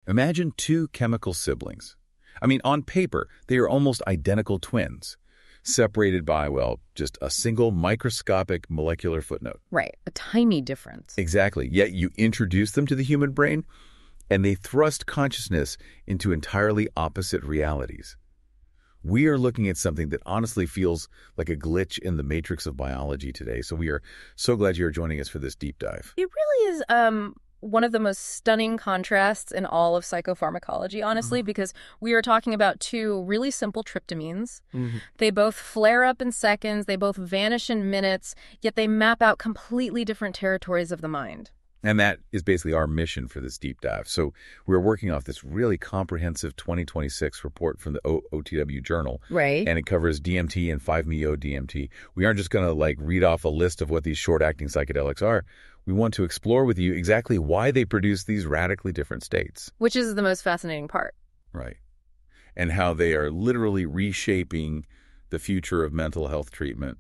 Imagine two chemical siblings. I mean, on paper, they are almost identical twins, separated by, well, just a single microscopic molecular footnote. Right, a tiny difference. Exactly. Yet you introduce them to the human brain, and they thrust consciousness into entirely opposite realities. We are looking at something that honestly feels like a glitch in the matrix of biology today. So we are so glad you're joining us for this deep dive. It really is one of the most stunning contrasts in all of psychopharmacology, honestly, because we are talking about two really simple tryptamines. They both flare up in seconds, they both vanish in minutes, yet they map out completely different territories of the mind. And that is basically our mission for this deep dive. So we're working off this really comprehensive 2026 report from the OTW Journal. Right. And it covers DMT and 5-MeO-DMT. We aren't just going to read off a list of what these short-acting psychedelics are. We want to explore with you exactly why they produce these radically different states. Which is the most fascinating part. Right. And how they are literally reshaping the future of mental health treatment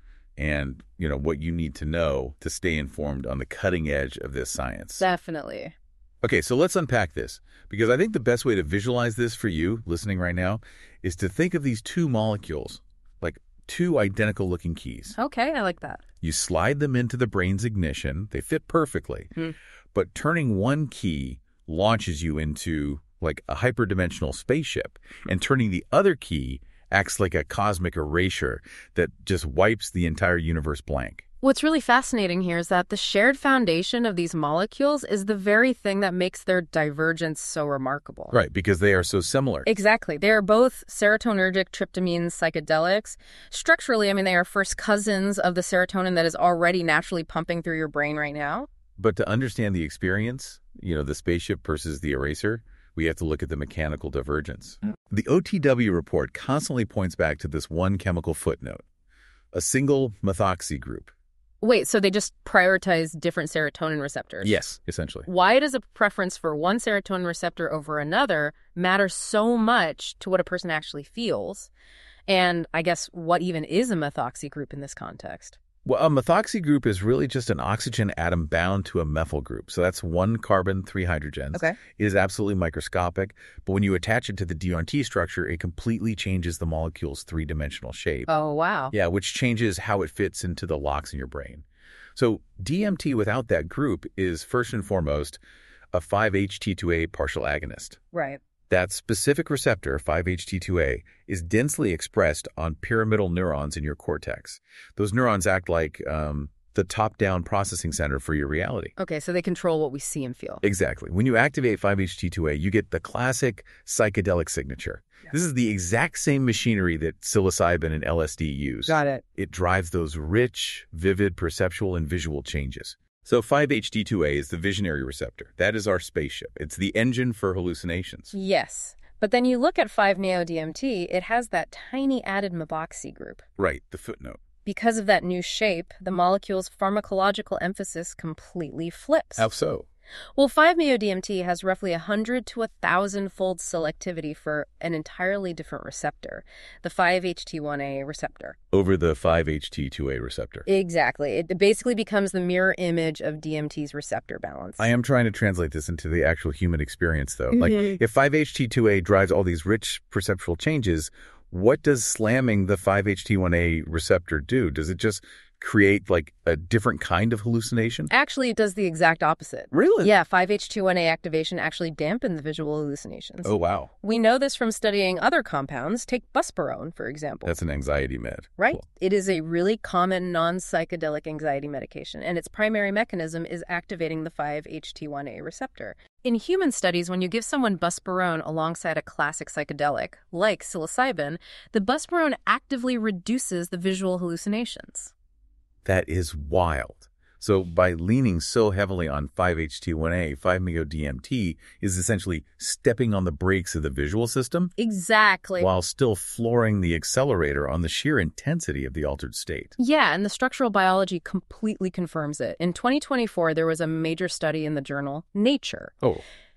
and, what you need to know to stay informed on the cutting edge of this science. Definitely. Okay, so let's unpack this, because I think the best way to visualize this for you listening right now is to think of these two molecules like two identical-looking keys. Okay, I like that. You slide them into the brain's ignition. They fit perfectly. But turning one key launches you into a hyperdimensional spaceship, and turning the other key acts like a cosmic erasure that just wipes the entire universe blank. What's really fascinating here is that the shared foundation of these molecules is the very thing that makes their divergence so remarkable. Right, because they are so similar. Exactly. They are both serotonergic tryptamine psychedelics. Structurally, they are first cousins of the serotonin that is already naturally pumping through your brain right now. But to understand the experience, the spaceship versus the eraser, we have to look at the mechanical divergence. The OTW report constantly points back to this one chemical footnote, a single methoxy group. Wait, so they just prioritize different serotonin receptors? Yes, essentially. Why does a preference for one serotonin receptor over another matter so much to what a person actually feels? And I guess what even is a methoxy group in this context? Well, a methoxy group is really just an oxygen atom bound to a methyl group. So that's one carbon, 3 hydrogens. Okay. It is absolutely microscopic, but when you attach it to the DNT structure, it completely changes the molecule's three-dimensional shape. Oh, wow. Yeah, which changes how it fits into the locks in your brain. So DMT without that group is first and foremost a 5-HT2A partial agonist. Right. That specific receptor, 5-HT2A, is densely expressed on pyramidal neurons in your cortex. Those neurons act like the top-down processing center for your reality. Okay, so they control what we see and feel. Exactly. When you activate 5-HT2A, you get the classic psychedelic signature. Yeah. This is the exact same machinery that psilocybin and LSD use. Got it. It drives those rich, vivid perceptual and visual changes. So 5-HT2A is the visionary receptor. That is our spaceship. It's the engine for hallucinations. Yes. But then you look at 5-MeO-DMT, it has that tiny added methoxy group. Right, the footnote. Because of that new shape, the molecule's pharmacological emphasis completely flips. How so? Well, 5-MeO-DMT has roughly 100 to 1,000-fold selectivity for an entirely different receptor, the 5-HT1A receptor. Over the 5-HT2A receptor. Exactly. It basically becomes the mirror image of DMT's receptor balance. I am trying to translate this into the actual human experience, though. If 5-HT2A drives all these rich perceptual changes, what does slamming the 5-HT1A receptor do? Does it just create a different kind of hallucination? Actually, it does the exact opposite. Really? Yeah, 5-HT1A activation actually dampened the visual hallucinations. Oh, wow. We know this from studying other compounds. Take buspirone, for example. That's an anxiety med. Right. Cool. It is a really common non-psychedelic anxiety medication, and its primary mechanism is activating the 5-HT1A receptor. In human studies, when you give someone buspirone alongside a classic psychedelic, like psilocybin, the buspirone actively reduces the visual hallucinations. That is wild. So by leaning so heavily on 5-HT1A, 5-MeO-DMT is essentially stepping on the brakes of the visual system. Exactly. While still flooring the accelerator on the sheer intensity of the altered state. Yeah, and the structural biology completely confirms it. In 2024, there was a major study in the journal Nature. Oh.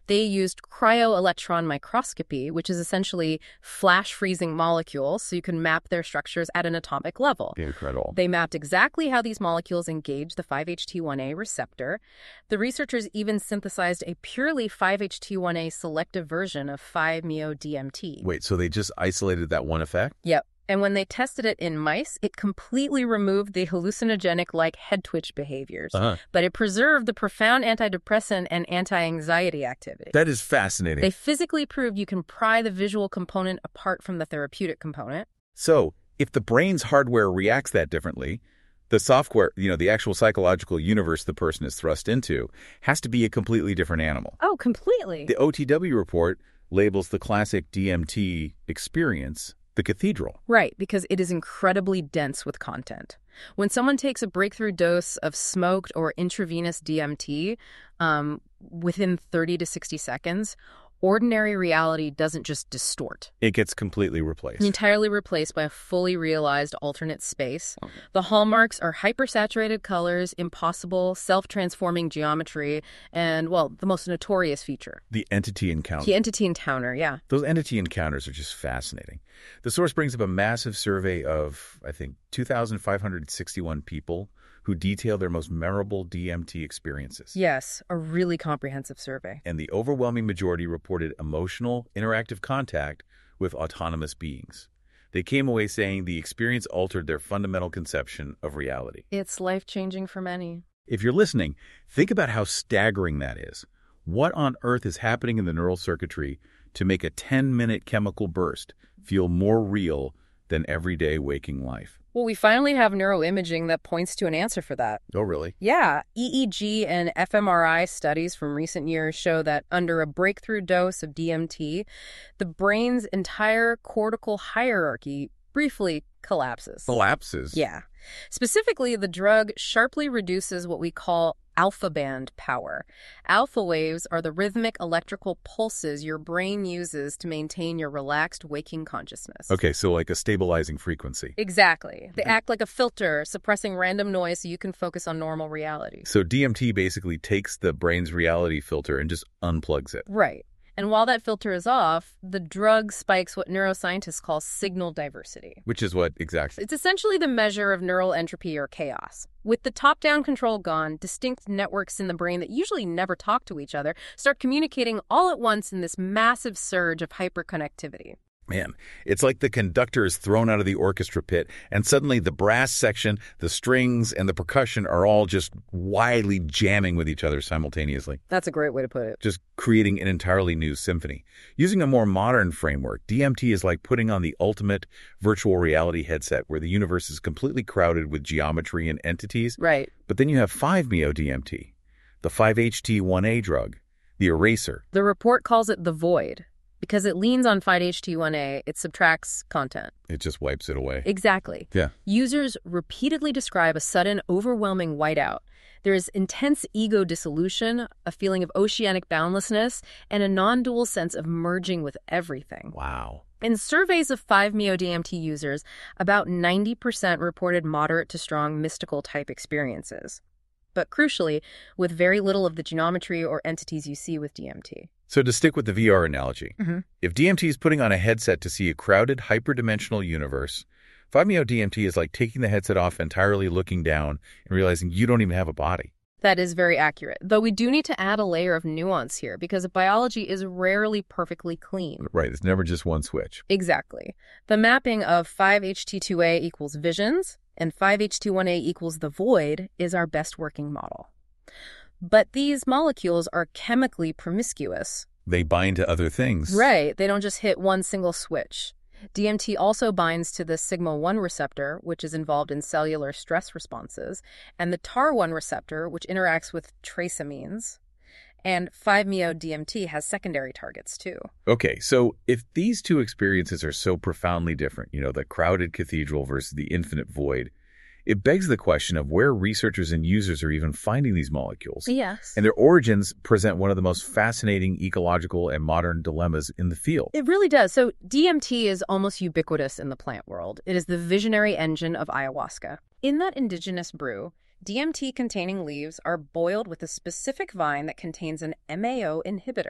They used cryo-electron microscopy, which is essentially flash-freezing molecules, so you can map their structures at an atomic level. Incredible. They mapped exactly how these molecules engage the 5-HT1A receptor. The researchers even synthesized a purely 5-HT1A selective version of 5-MeO-DMT. Wait, so they just isolated that one effect? Yep. And when they tested it in mice, it completely removed the hallucinogenic-like head twitch behaviors. But it preserved the profound antidepressant and anti-anxiety activity. That is fascinating. They physically proved you can pry the visual component apart from the therapeutic component. So, if the brain's hardware reacts that differently, the software, the actual psychological universe the person is thrust into, has to be a completely different animal. Oh, completely. The OTW report labels the classic DMT experience the cathedral. Right, because it is incredibly dense with content. When someone takes a breakthrough dose of smoked or intravenous DMT within 30 to 60 seconds, ordinary reality doesn't just distort. It gets completely replaced. Entirely replaced by a fully realized alternate space. Okay. The hallmarks are hypersaturated colors, impossible, self-transforming geometry, and, well, the most notorious feature. The entity encounter. The entity encounter, yeah. Those entity encounters are just fascinating. The source brings up a massive survey of, I think, 2,561 people who detail their most memorable DMT experiences. Yes, a really comprehensive survey. And the overwhelming majority reported emotional, interactive contact with autonomous beings. They came away saying the experience altered their fundamental conception of reality. It's life-changing for many. If you're listening, think about how staggering that is. What on earth is happening in the neural circuitry to make a 10-minute chemical burst feel more real than everyday waking life? Well, we finally have neuroimaging that points to an answer for that. Oh, really? Yeah. EEG and fMRI studies from recent years show that under a breakthrough dose of DMT, the brain's entire cortical hierarchy briefly collapses. Collapses? Yeah. Specifically, the drug sharply reduces what we call alpha band power. Alpha waves are the rhythmic electrical pulses your brain uses to maintain your relaxed waking consciousness. Okay, so like a stabilizing frequency. Exactly. They act like a filter, suppressing random noise so you can focus on normal reality. So DMT basically takes the brain's reality filter and just unplugs it. Right. And while that filter is off, the drug spikes what neuroscientists call signal diversity. Which is what exactly? It's essentially the measure of neural entropy or chaos. With the top-down control gone, distinct networks in the brain that usually never talk to each other start communicating all at once in this massive surge of hyperconnectivity. Man, it's like the conductor is thrown out of the orchestra pit, and suddenly the brass section, the strings, and the percussion are all just wildly jamming with each other simultaneously. That's a great way to put it. Just creating an entirely new symphony. Using a more modern framework, DMT is like putting on the ultimate virtual reality headset where the universe is completely crowded with geometry and entities. Right. But then you have 5-MeO-DMT, the 5-HT1A drug, the eraser. The report calls it the void. Because it leans on 5-HT1A, it subtracts content. It just wipes it away. Exactly. Yeah. Users repeatedly describe a sudden, overwhelming whiteout. There is intense ego dissolution, a feeling of oceanic boundlessness, and a non-dual sense of merging with everything. Wow. In surveys of 5-MeO-DMT users, about 90% reported moderate to strong mystical-type experiences. But crucially, with very little of the geometry or entities you see with DMT. So to stick with the VR analogy, if DMT is putting on a headset to see a crowded, hyperdimensional universe, 5-MeO-DMT is like taking the headset off entirely, looking down, and realizing you don't even have a body. That is very accurate, though we do need to add a layer of nuance here because biology is rarely perfectly clean. Right, it's never just one switch. Exactly. The mapping of 5-HT2A equals visions and 5-HT1A equals the void is our best working model. But these molecules are chemically promiscuous. They bind to other things. Right. They don't just hit one single switch. DMT also binds to the sigma-1 receptor, which is involved in cellular stress responses, and the TAR1 receptor, which interacts with trace amines. And 5-MeO-DMT has secondary targets, too. Okay, so if these two experiences are so profoundly different, the crowded cathedral versus the infinite void, it begs the question of where researchers and users are even finding these molecules. Yes. And their origins present one of the most fascinating ecological and modern dilemmas in the field. It really does. So DMT is almost ubiquitous in the plant world. It is the visionary engine of ayahuasca. In that indigenous brew, DMT-containing leaves are boiled with a specific vine that contains an MAO inhibitor.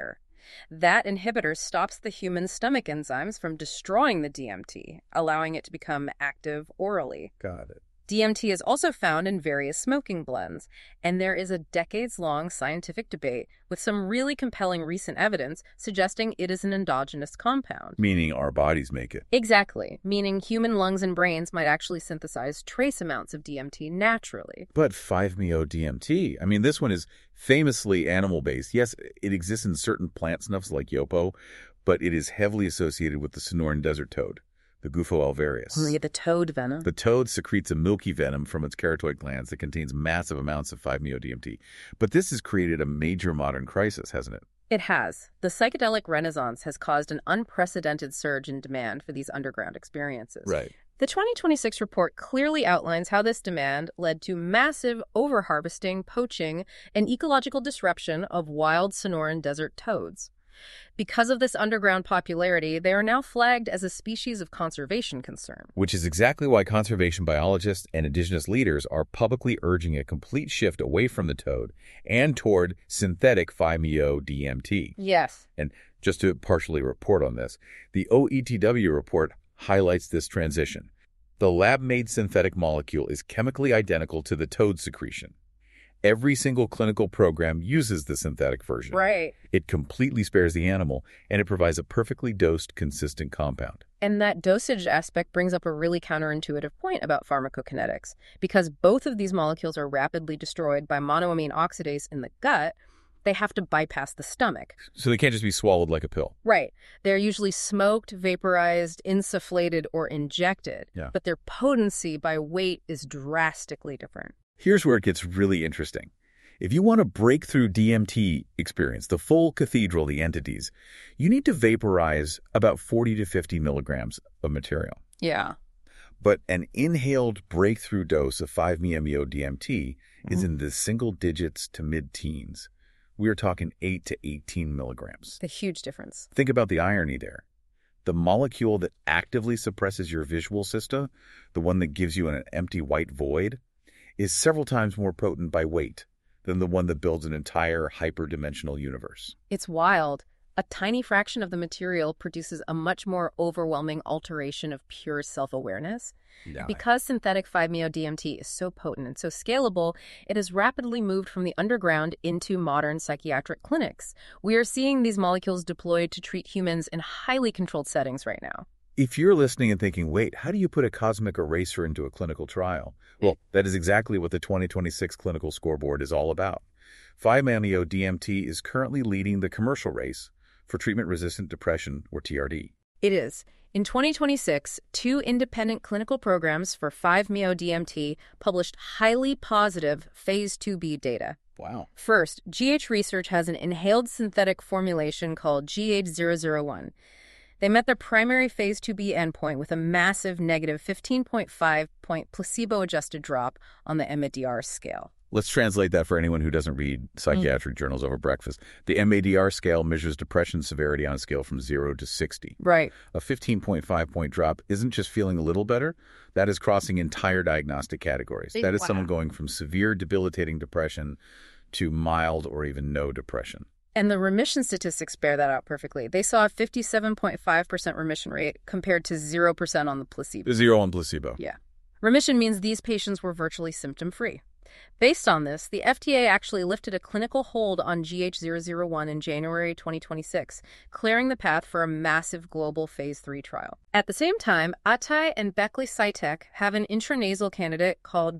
That inhibitor stops the human stomach enzymes from destroying the DMT, allowing it to become active orally. Got it. DMT is also found in various smoking blends, and there is a decades-long scientific debate with some really compelling recent evidence suggesting it is an endogenous compound. Meaning our bodies make it. Exactly, meaning human lungs and brains might actually synthesize trace amounts of DMT naturally. But 5-MeO-DMT, I mean, this one is famously animal-based. Yes, it exists in certain plant snuffs like yopo, but it is heavily associated with the Sonoran desert toad, the Gufo alvarius. The toad venom. The toad secretes a milky venom from its keratoid glands that contains massive amounts of 5-MeO-DMT. But this has created a major modern crisis, hasn't it? It has. The psychedelic renaissance has caused an unprecedented surge in demand for these underground experiences. Right. The 2026 report clearly outlines how this demand led to massive overharvesting, poaching, and ecological disruption of wild Sonoran desert toads. Because of this underground popularity, they are now flagged as a species of conservation concern. Which is exactly why conservation biologists and indigenous leaders are publicly urging a complete shift away from the toad and toward synthetic 5-MeO-DMT. Yes. And just to partially report on this, the OETW report highlights this transition. The lab-made synthetic molecule is chemically identical to the toad secretion. Every single clinical program uses the synthetic version. Right. It completely spares the animal, and it provides a perfectly dosed, consistent compound. And that dosage aspect brings up a really counterintuitive point about pharmacokinetics. Because both of these molecules are rapidly destroyed by monoamine oxidase in the gut, they have to bypass the stomach. So they can't just be swallowed like a pill. Right. They're usually smoked, vaporized, insufflated, or injected. Yeah. But their potency by weight is drastically different. Here's where it gets really interesting. If you want a breakthrough DMT experience, the full cathedral, the entities, you need to vaporize about 40 to 50 milligrams of material. Yeah. But an inhaled breakthrough dose of 5-MeO-DMT is in the single digits to mid-teens. We are talking 8 to 18 milligrams. The huge difference. Think about the irony there. The molecule that actively suppresses your visual system, the one that gives you an empty white void, is several times more potent by weight than the one that builds an entire hyperdimensional universe. It's wild. A tiny fraction of the material produces a much more overwhelming alteration of pure self-awareness. Yeah. Because synthetic 5-MeO-DMT is so potent and so scalable, it has rapidly moved from the underground into modern psychiatric clinics. We are seeing these molecules deployed to treat humans in highly controlled settings right now. If you're listening and thinking, wait, how do you put a cosmic eraser into a clinical trial? Well, that is exactly what the 2026 clinical scoreboard is all about. 5-MeO-DMT is currently leading the commercial race for treatment-resistant depression, or TRD. It is. In 2026, 2 independent clinical programs for 5-MeO-DMT published highly positive Phase 2b data. Wow. First, GH Research has an inhaled synthetic formulation called GH001. They met their primary Phase 2b endpoint with a massive negative 15.5-point placebo-adjusted drop on the MADR scale. Let's translate that for anyone who doesn't read psychiatric journals over breakfast. The MADR scale measures depression severity on a scale from 0 to 60. Right. A 15.5-point drop isn't just feeling a little better. That is crossing entire diagnostic categories. That is someone going from severe, debilitating depression to mild or even no depression. And the remission statistics bear that out perfectly. They saw a 57.5% remission rate compared to 0% on the placebo. 0 on placebo. Yeah. Remission means these patients were virtually symptom-free. Based on this, the FDA actually lifted a clinical hold on GH001 in January 2026, clearing the path for a massive global Phase 3 trial. At the same time, Atai and Beckley Psytech have an intranasal candidate called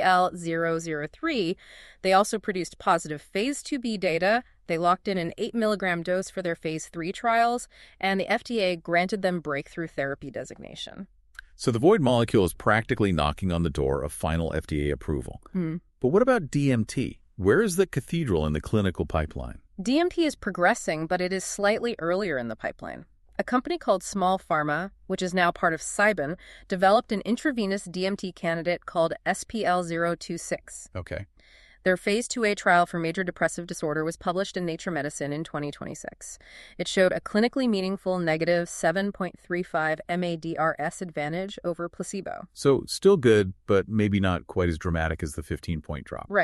BPL-003. They also produced positive Phase 2b data. They locked in an 8 milligram dose for their Phase 3 trials, and the FDA granted them breakthrough therapy designation. So the void molecule is practically knocking on the door of final FDA approval. But what about DMT? Where is the cathedral in the clinical pipeline? DMT is progressing, but it is slightly earlier in the pipeline. A company called Small Pharma, which is now part of Cybin, developed an intravenous DMT candidate called SPL026. Okay. Their Phase 2a trial for major depressive disorder was published in Nature Medicine in 2026. It showed a clinically meaningful negative 7.35 MADRS advantage over placebo. So still good, but maybe not quite as dramatic as the 15-point drop. Right.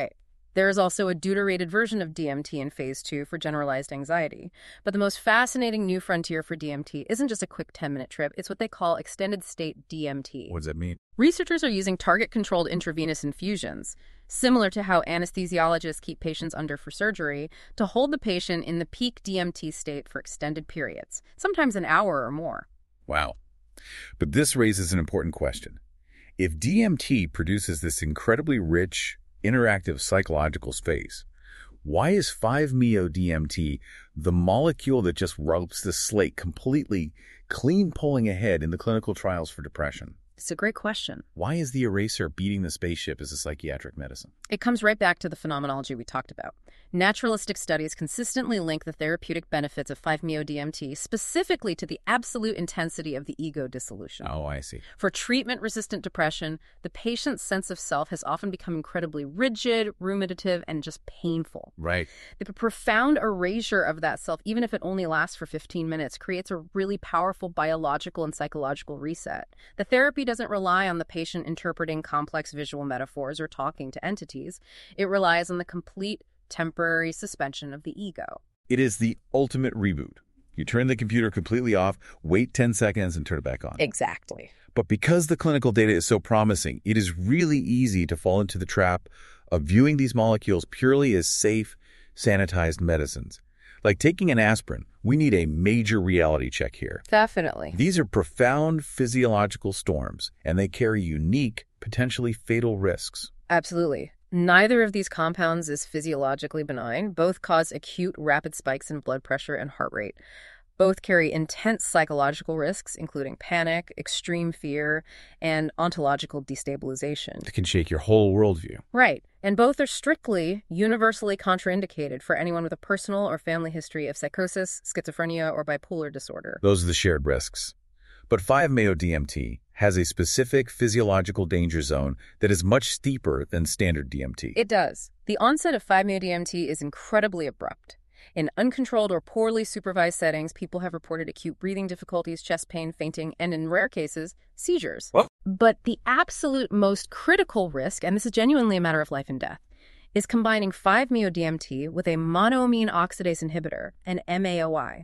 There is also a deuterated version of DMT in phase 2 for generalized anxiety. But the most fascinating new frontier for DMT isn't just a quick 10-minute trip. It's what they call extended state DMT. What does that mean? Researchers are using target-controlled intravenous infusions, similar to how anesthesiologists keep patients under for surgery, to hold the patient in the peak DMT state for extended periods, sometimes an hour or more. Wow. But this raises an important question. If DMT produces this incredibly rich, interactive psychological space, why is 5-MeO-DMT the molecule that just wipes the slate completely clean pulling ahead in the clinical trials for depression? It's a great question. Why is the eraser beating the spaceship as a psychiatric medicine? It comes right back to the phenomenology we talked about. Naturalistic studies consistently link the therapeutic benefits of 5-MeO-DMT specifically to the absolute intensity of the ego dissolution. Oh, I see. For treatment-resistant depression, the patient's sense of self has often become incredibly rigid, ruminative, and just painful. Right. The profound erasure of that self, even if it only lasts for 15 minutes, creates a really powerful biological and psychological reset. The therapy doesn't rely on the patient interpreting complex visual metaphors or talking to entities. It relies on the complete temporary suspension of the ego. It is the ultimate reboot. You turn the computer completely off, wait 10 seconds, and turn it back on. Exactly. But because the clinical data is so promising, it is really easy to fall into the trap of viewing these molecules purely as safe, sanitized medicines. Like taking an aspirin, we need a major reality check here. Definitely. These are profound physiological storms, and they carry unique, potentially fatal risks. Absolutely. Neither of these compounds is physiologically benign. Both cause acute, rapid spikes in blood pressure and heart rate. Both carry intense psychological risks, including panic, extreme fear, and ontological destabilization. It can shake your whole worldview. Right. And both are strictly, universally contraindicated for anyone with a personal or family history of psychosis, schizophrenia, or bipolar disorder. Those are the shared risks. But 5-MeO-DMT has a specific physiological danger zone that is much steeper than standard DMT. It does. The onset of 5-MeO-DMT is incredibly abrupt. In uncontrolled or poorly supervised settings, people have reported acute breathing difficulties, chest pain, fainting, and in rare cases, seizures. What? But the absolute most critical risk, and this is genuinely a matter of life and death, is combining 5-MeO-DMT with a monoamine oxidase inhibitor, an MAOI.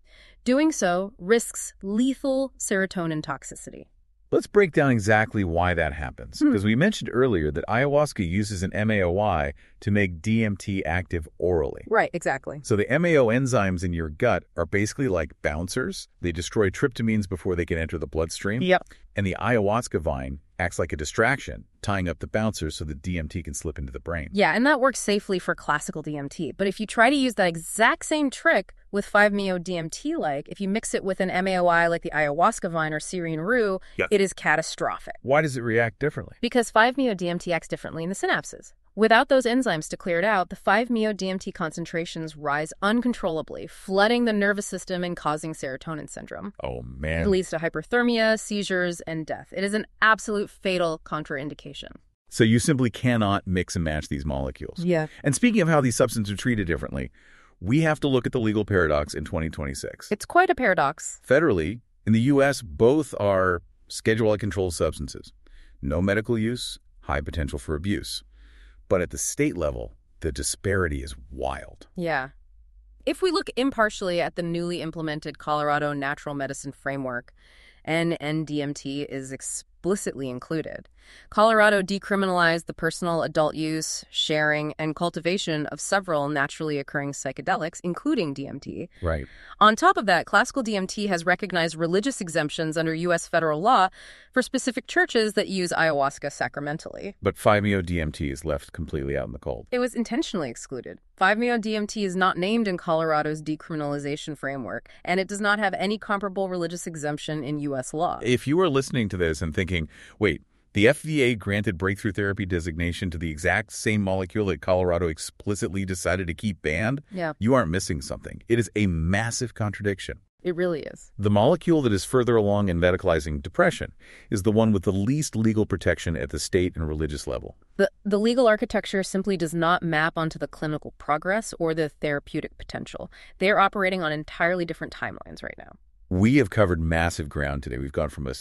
Doing so risks lethal serotonin toxicity. Let's break down exactly why that happens, because we mentioned earlier that ayahuasca uses an MAOI to make DMT active orally. Right, exactly. So the MAO enzymes in your gut are basically like bouncers. They destroy tryptamines before they can enter the bloodstream. Yep. And the ayahuasca vine acts like a distraction, tying up the bouncers so the DMT can slip into the brain. Yeah, and that works safely for classical DMT. But if you try to use that exact same trick with 5-MeO-DMT, if you mix it with an MAOI like the ayahuasca vine or Syrian rue, it is catastrophic. Why does it react differently? Because 5-MeO-DMT acts differently in the synapses. Without those enzymes to clear it out, the 5-MeO-DMT concentrations rise uncontrollably, flooding the nervous system and causing serotonin syndrome. Oh, man. It leads to hyperthermia, seizures, and death. It is an absolute fatal contraindication. So you simply cannot mix and match these molecules. Yeah. And speaking of how these substances are treated differently, we have to look at the legal paradox in 2026. It's quite a paradox. Federally, in the U.S., both are Schedule I controlled substances. No medical use, high potential for abuse. But at the state level, the disparity is wild. Yeah. If we look impartially at the newly implemented Colorado Natural Medicine Framework, NN-DMT is explicitly included. Colorado decriminalized the personal adult use, sharing, and cultivation of several naturally occurring psychedelics, including DMT. Right. On top of that, classical DMT has recognized religious exemptions under U.S. federal law for specific churches that use ayahuasca sacramentally. But 5-MeO-DMT is left completely out in the cold. It was intentionally excluded. 5-MeO-DMT is not named in Colorado's decriminalization framework, and it does not have any comparable religious exemption in U.S. law. If you are listening to this and thinking, wait, the FDA granted breakthrough therapy designation to the exact same molecule that Colorado explicitly decided to keep banned, you aren't missing something. It is a massive contradiction. It really is. The molecule that is further along in medicalizing depression is the one with the least legal protection at the state and religious level. The legal architecture simply does not map onto the clinical progress or the therapeutic potential. They are operating on entirely different timelines right now. We have covered massive ground today. We've gone from a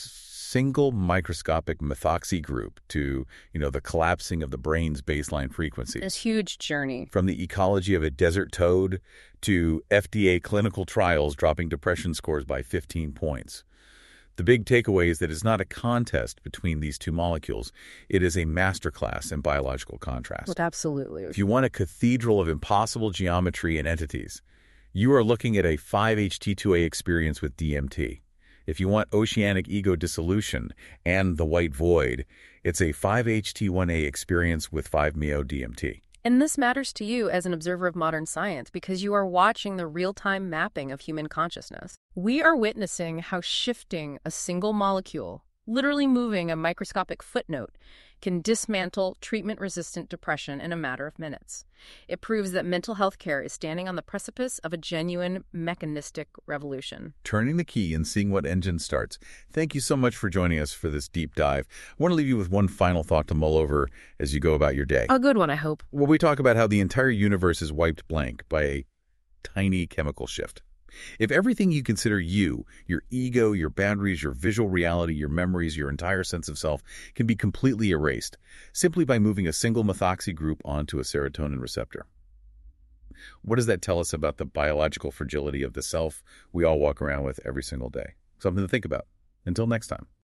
single microscopic methoxy group to, the collapsing of the brain's baseline frequency. This huge journey. From the ecology of a desert toad to FDA clinical trials dropping depression scores by 15 points. The big takeaway is that it's not a contest between these two molecules. It is a masterclass in biological contrast. Absolutely. If you want a cathedral of impossible geometry and entities, you are looking at a 5-HT2A experience with DMT. If you want oceanic ego dissolution and the white void, it's a 5-HT1A experience with 5-MeO-DMT. And this matters to you as an observer of modern science because you are watching the real-time mapping of human consciousness. We are witnessing how shifting a single molecule, literally moving a microscopic footnote, can dismantle treatment-resistant depression in a matter of minutes. It proves that mental health care is standing on the precipice of a genuine mechanistic revolution. Turning the key and seeing what engine starts. Thank you so much for joining us for this deep dive. I want to leave you with one final thought to mull over as you go about your day. A good one, I hope. Well, we talk about how the entire universe is wiped blank by a tiny chemical shift. If everything you consider you, your ego, your boundaries, your visual reality, your memories, your entire sense of self, can be completely erased simply by moving a single methoxy group onto a serotonin receptor. What does that tell us about the biological fragility of the self we all walk around with every single day? Something to think about. Until next time.